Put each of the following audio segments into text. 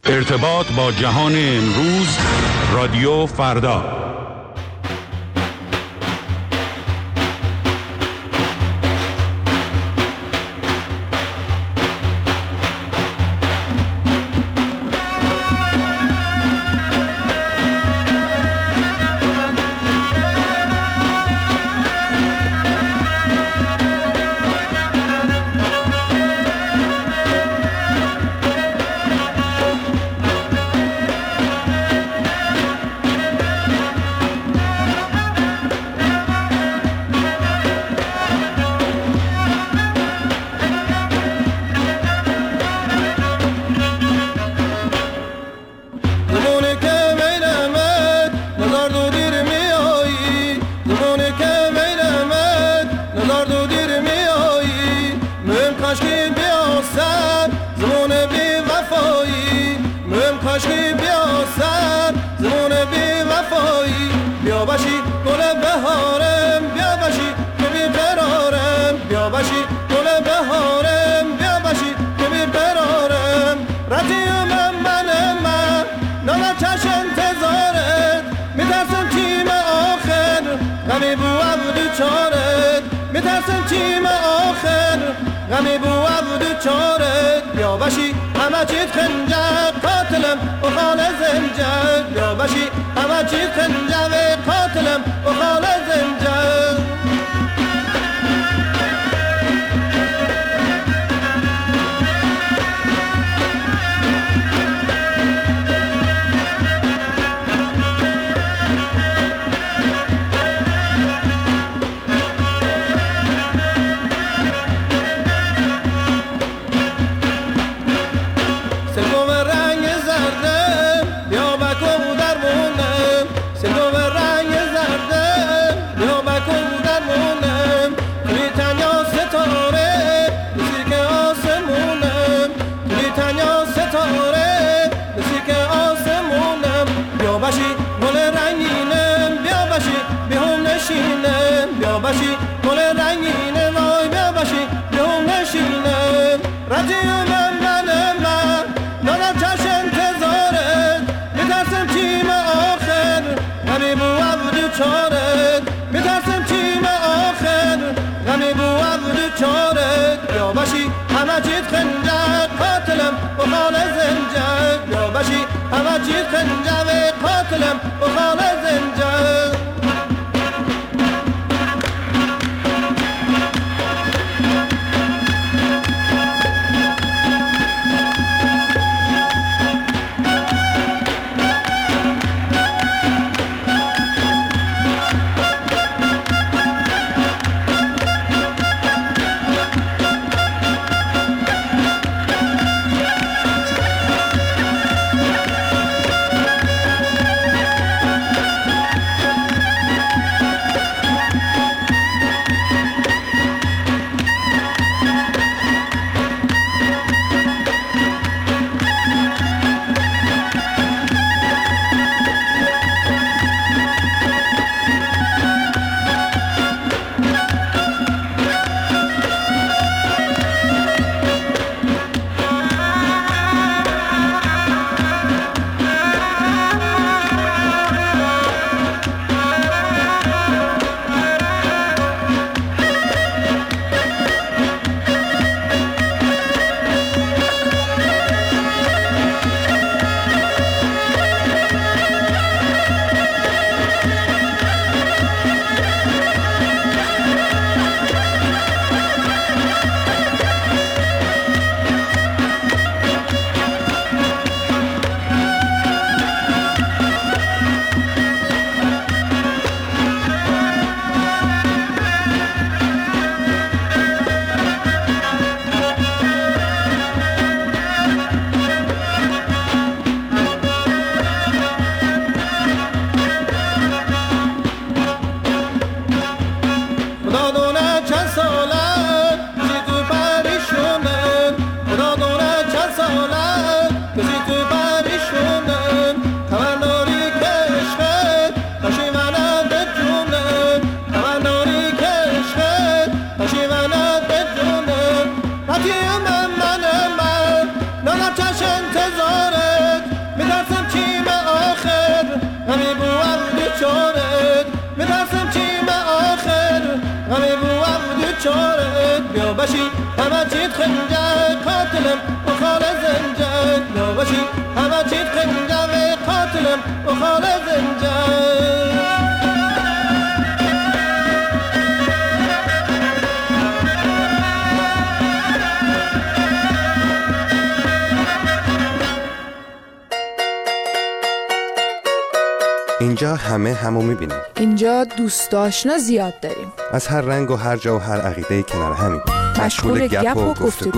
ارتباط با جهان امروز، رادیو فردا. غمی بو عبد چارت بیا بشی همه چیت خنجر قاتلم و خال زنجر بیا بشی همه چیت خنجر قاتلم و خال زنجر بیا بشی گل رنگینه وای بیا بشی بیام نشینه رجیم من دارم چشم انتظارت میترسم تیم آخر غمی بو عبد چارت میترسم تیم آخر غمی بو عبد چارت بیا بشی همه چیت خنجر قاتلم و خال زنجر بیا بشی همه چیت خنجر قاتلم و خال زنجر باشی همه چیت خنجه قاتلم و خال زنجه یا باشی همه چیت خنجه و قاتلم و خال زنجه اینجا همه همو میبینیم. اینجا دوست آشنا زیاد داریم. از هر رنگ و هر جا و هر عقیده کنار همیم. مشغول گپ و گفتگو.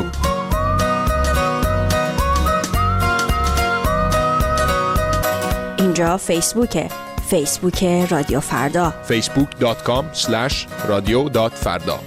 اینجا فیسبوک رادیو فردا. facebook.com/radio.farda.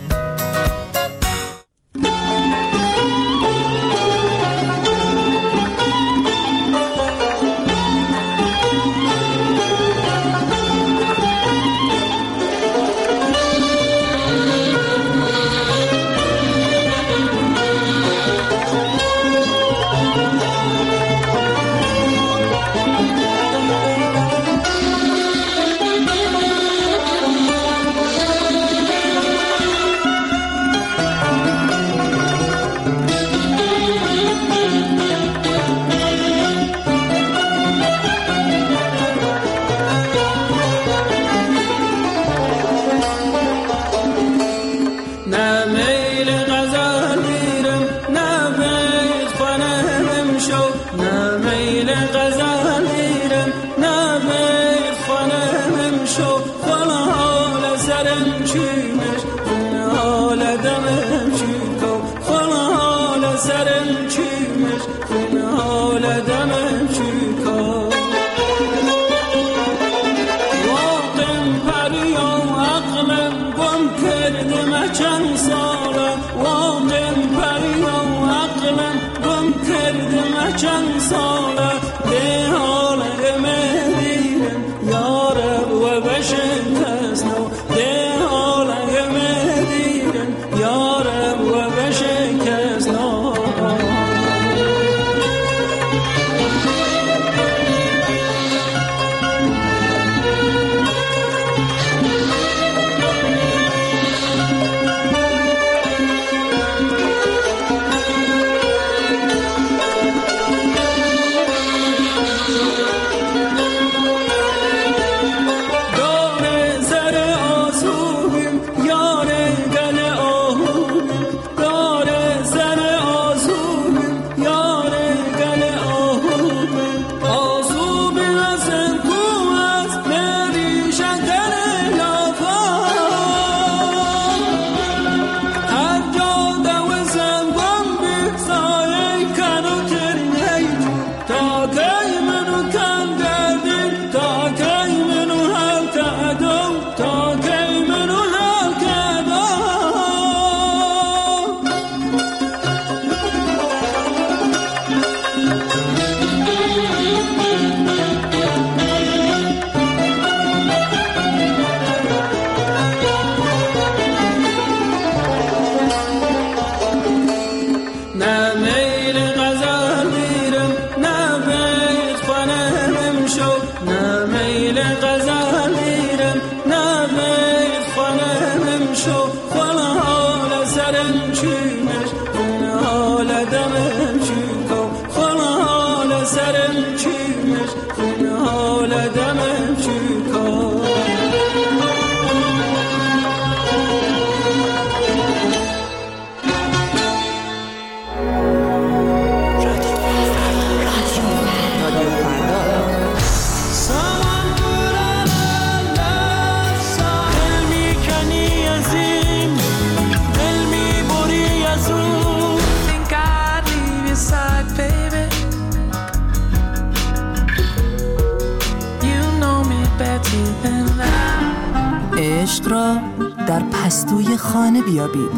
عشق را در پستوی خانه بیابید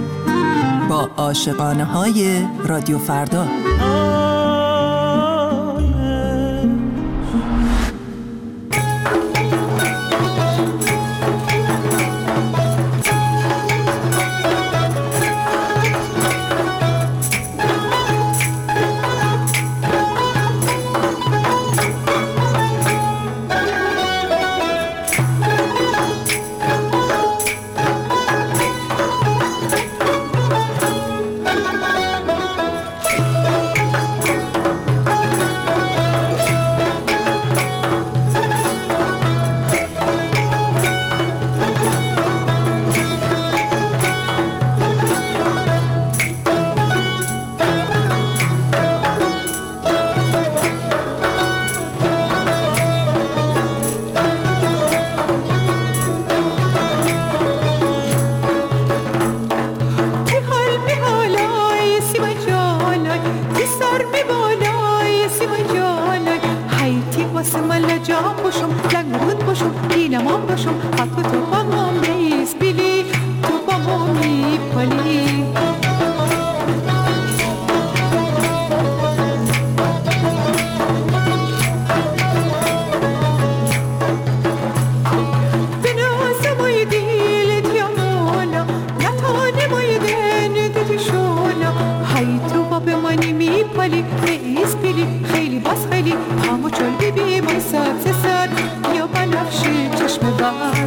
با عاشقانه های رادیو فردا. واسه من لجام باشم لنگرود باشم دینمان باشم حتی تو با ما میسپیلی تو با ما میپالی میپالی میسپیلی خیلی باز خیلی همو چل بیبی مای سبز سر یا بنفشی چشم بر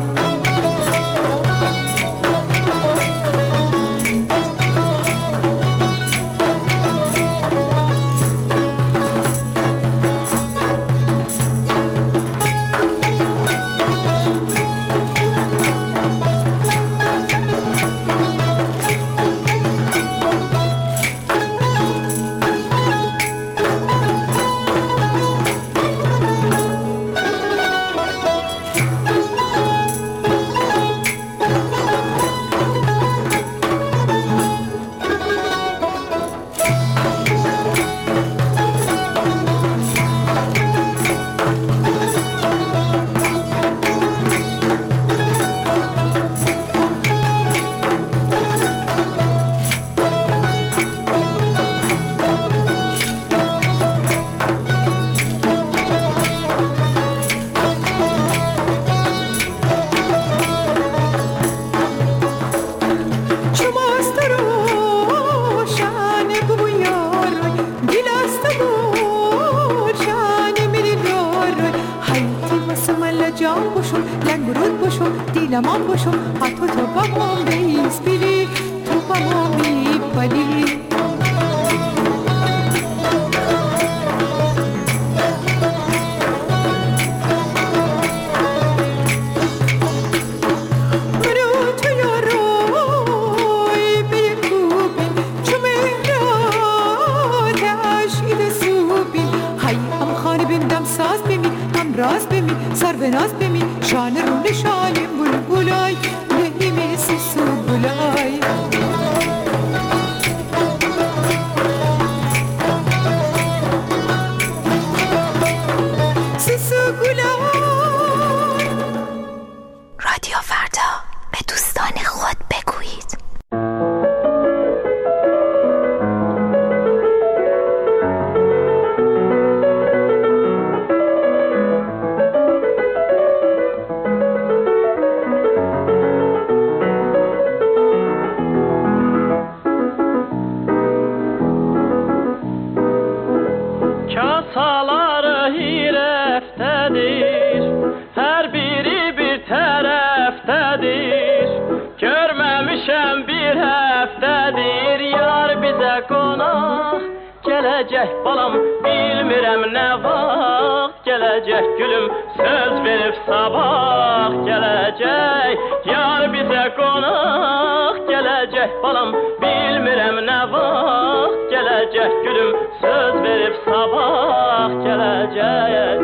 لمان باشم حتی تو با ما میسپیلی تو با ما میپالی منو تو یاروی بیکوبی چو مهراتش ایده سوبی های هم خانه بندم ساز بمی هم راز بمی سر به ناز بمی شانه رو نشانیم بلای نهیمه سیسو بلای سیسو بلای رادیو فردا به دوستان خود بگویید. Gelecek balam bilmirəm nə vaxt Gelecek gülüm söz verib sabah Gelecek yar bizə qonaq Gelecek balam bilmirəm nə vaxt Gelecek gülüm söz verib sabah Gelecek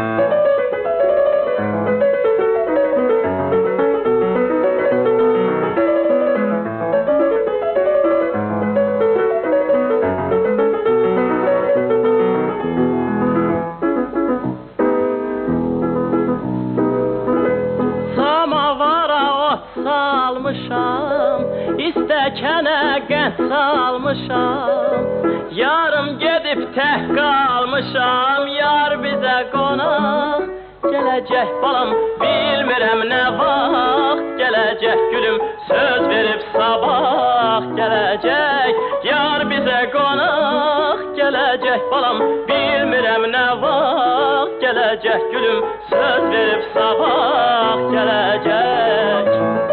İstəkənə qənd salmışam Yarım gedib tək qalmışam Yar bizə qonaq Gələcək balam bilmirəm nə vaxt Gələcək gülüm söz verib sabah Gələcək yar bizə qonaq Gələcək balam bilmirəm nə vaxt Gələcək gülüm söz verib sabah Gələcək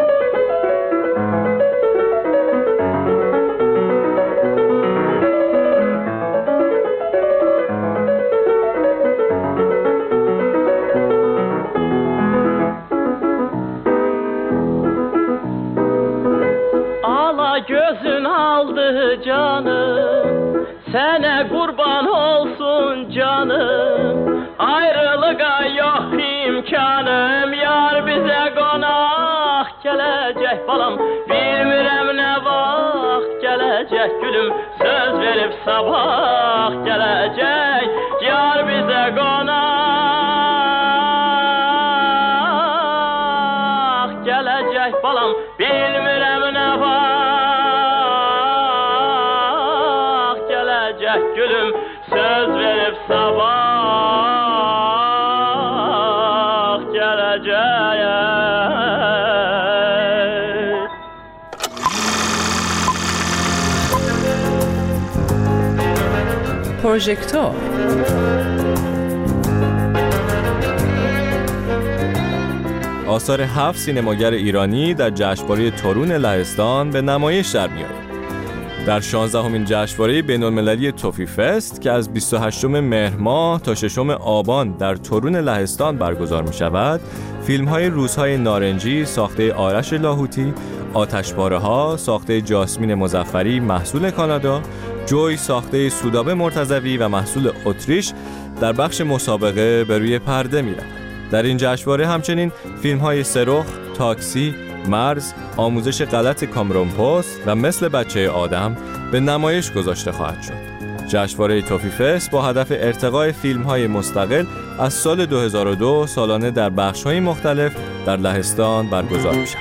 gözün aldı canım Sənə qurban olsun canım Ayrılığa yox imkanım Yar bizə qonaq Gələcək balam bilmirəm nə vaxt Gələcək gülüm söz verib sabah Gələcək yar bizə qonaq پروژکتور. آثار 7 سینماگر ایرانی در جشنواره تورون لهستان به نمایش در می‌آید. در 16مین جشنواره بین‌المللی توفی فست که از 28 مهر ماه تا 6 آبان در تورون لهستان برگزار می‌شود، فیلم‌های روزهای نارنجی ساخته آرش لاهوتی، آتشپاره‌ها ساخته جاسمین مظفری محصول کانادا، جوی ساخته سودابه مرتضوی و محصول اتریش در بخش مسابقه به روی پرده می‌روند. در این جشنواره همچنین فیلم‌های سرخ، تاکسی، مرز، آموزش غلط کامرون پست و مثل بچه آدم به نمایش گذاشته خواهد شد. جشنواره توفی فست با هدف ارتقای فیلم‌های مستقل از سال 2002 سالانه در بخش‌های مختلف در لهستان برگزار می‌شود.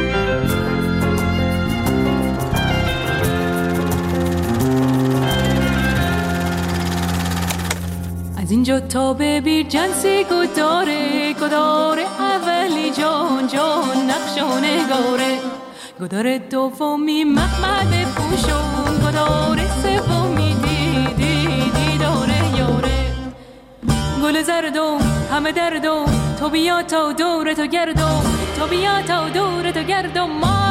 از اینجا تا به بیرجنسی گداره اولی جان نقشانه گاره، گداره دومی محمد پوشون، گداره سومی دیداره یاره. گل زردم همه دردم تو بیا تا دور تو گردم، تو بیا تا دور تو گردم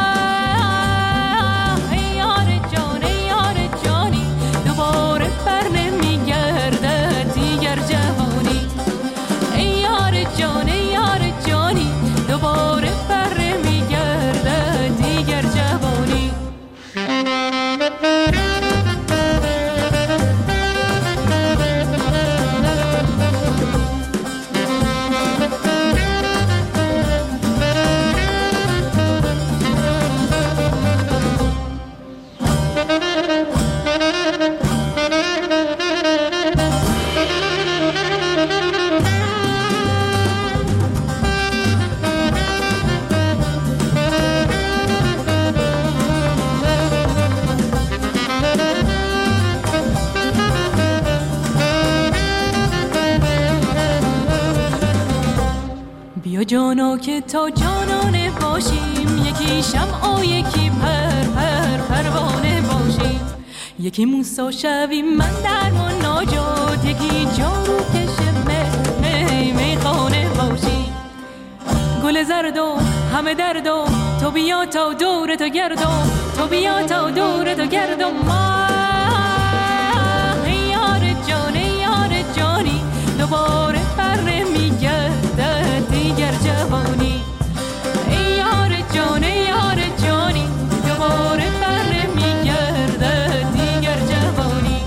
ای یار جانی دوباره بر نمیگردد دیگر جوانی. ای یار جانی دوباره بر نمیگردد دیگر جوانی. بیا جانا که تا جانانه باشیم، یکی شمع و یکی پروانه باشیم، یکی موسی شویم من در مناجات، یکی جارو کشه میخانه باشیم. گل زردم همه دردم تو بیا تا دور تو گردم، تو بیا تا دور تو گردم یار جانی دوباره بر نمیگردد دیگر جوانی. ای یار جانی دوباره بر نمیگردد دیگر جوانی.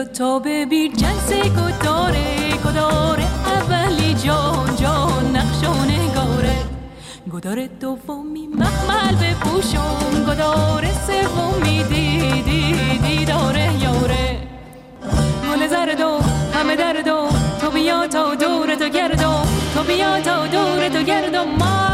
و تاب بیر جنس گداره اولی جان نقش و نگاره، گداره دومی مخمل بپوشم، گداره سومی دیداره یاره. گل زردو همه دردو تو بیا تا دور تو گردو، تو بیا تا دور تو گردو ما.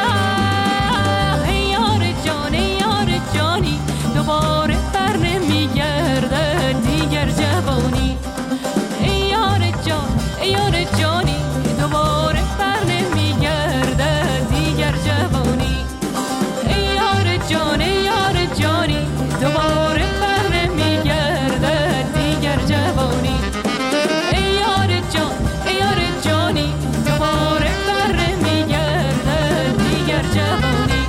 ای یار جانی دوباره بر نمیگرده دیگر جوانی. ای یار جانی دوباره بر نمیگرده دیگر جوانی. ای یار جانی دوباره بر نمیگرده دیگر جوانی. ای یار جانی دوباره بر نمیگرده دیگر جوانی.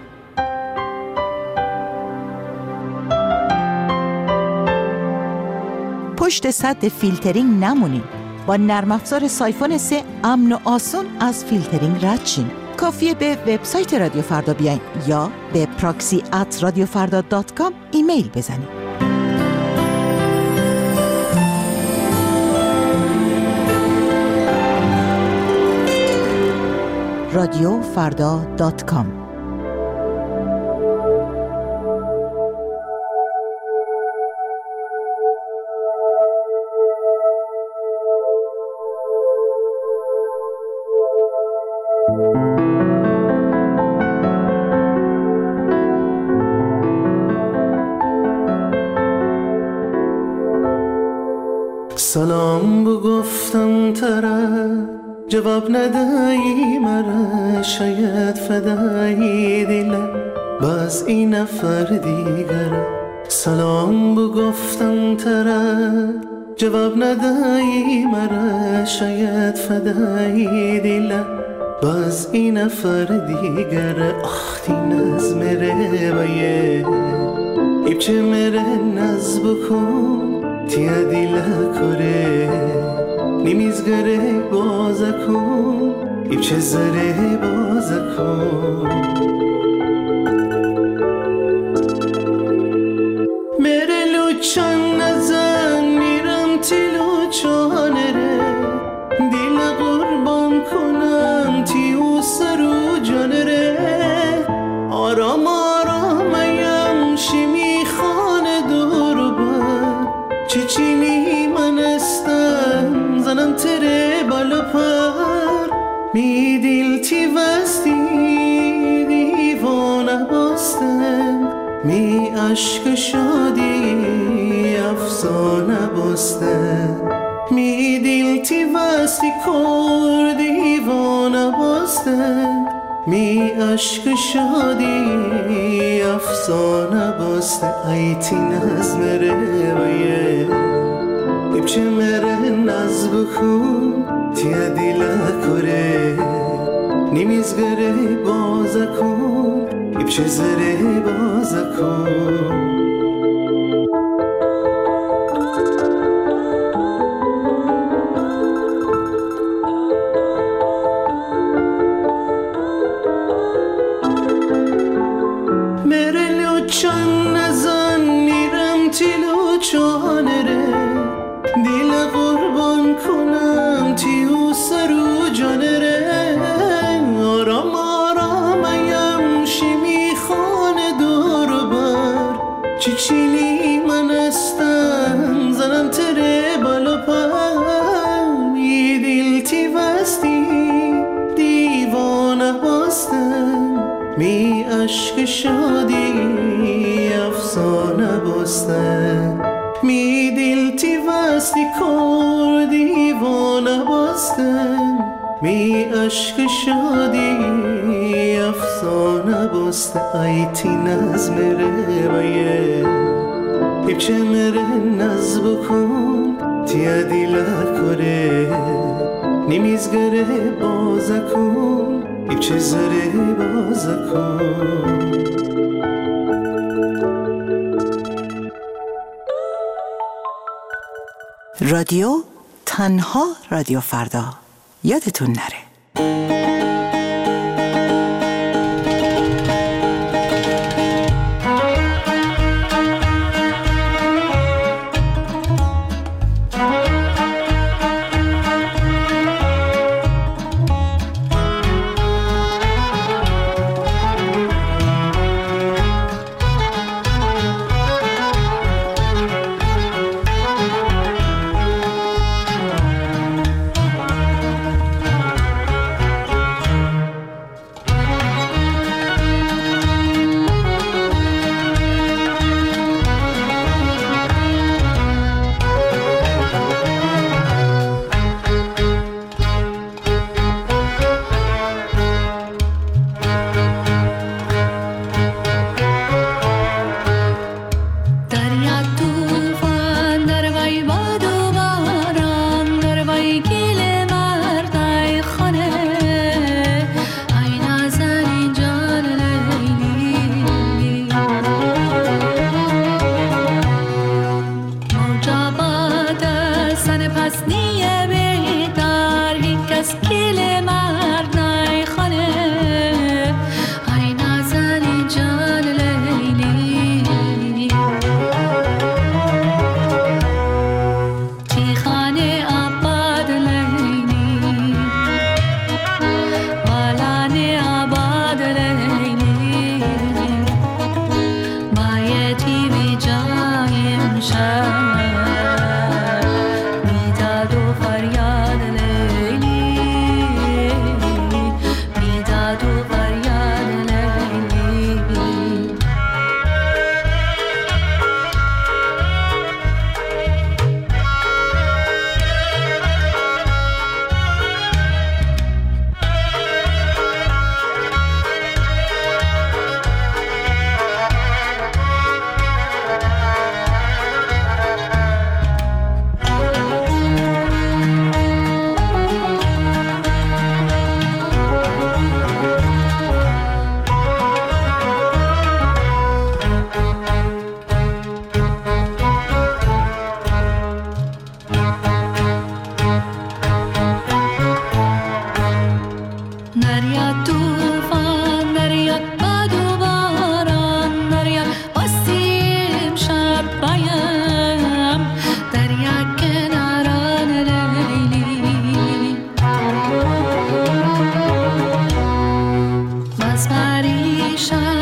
پشت سد فیلترینگ نمونین. با نرم افزار سایفون 3 امن و آسون از فیلترینگ رد شین. کافیه به وبسایت رادیو فردا بیاین یا به proxy@radiofarda.com ایمیل بزنید. radiofarda.com. سلام بگفتم طرف جواب ندهی مرا، شاید فدایی دلم باز این نفر دیگر. سلام بگفتم طرف جواب ندهی مرا، شاید فدایی دلم باز این نفر دیگر. آخ نز مره بایه ایبچه مره نز بکن تیا دیلا کره نیمیزگره بازا کن ایبچه زره بازا کن. مره لوچان نزن میرم تی لوچانه ره، دیل قربان کنم تیو سرو جانه ره. آرام آرامیم شیمی خانه دور بر چیچینی من استم زنم تره بالا پر. می دیل تی وستی دیوانه باستم، می عشق شادی افسانه باستم. می دیل تی وستی کر دیوانه باستم، می عشق شادی افسانه باسته. ایتی نز مره بایه ایبچه مره نز بکن تیا دیلا کره نیمیزگره بازا کن ایبچه زره بازا کن. چان نزن میرم تیلو چانه ره، دیل قربان کنم تیو سرو جانه ره. آرام آرامیم شیمی خانه دور بر چیچینی من استم زنم تره بالا پر. می دیل تی وستی دیوانه باستم، می عشق شادی افسانه باستم. می دیل تی وستی کر دیوانه باستم، می عشق شادی افسانه باسته. ایتی نز مره بایه ایبچه مره نز بکن تیا دیلا کره نیمیزگره بازا کن ایبچه زره بازا کن. رادیو تنها رادیو فردا، یادتون نره. میشم.